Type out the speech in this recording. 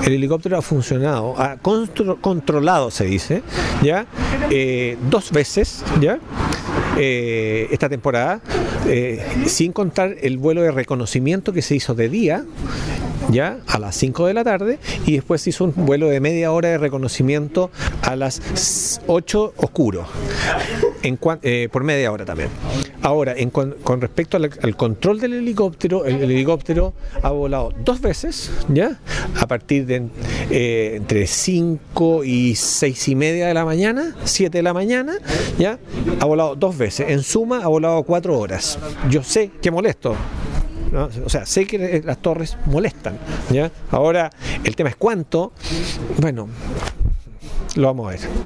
el helicóptero ha funcionado, ha controlado, se dice, ¿ya? 2 veces, ¿ya? Esta temporada, sin contar el vuelo de reconocimiento que se hizo de día, ya a las 5 de la tarde, y después se hizo un vuelo de media hora de reconocimiento a las 8 oscuro, por media hora también. Ahora, con respecto al control del helicóptero, el helicóptero ha volado 2 veces, ¿ya? A partir de entre 5 y 6 y media de la mañana, 7 de la mañana, ¿ya? Ha volado 2 veces. En suma, ha volado 4 horas. Yo sé que molesto, ¿no? O sea, sé que las torres molestan, ¿ya? Ahora, el tema es cuánto. Bueno, lo vamos a ver.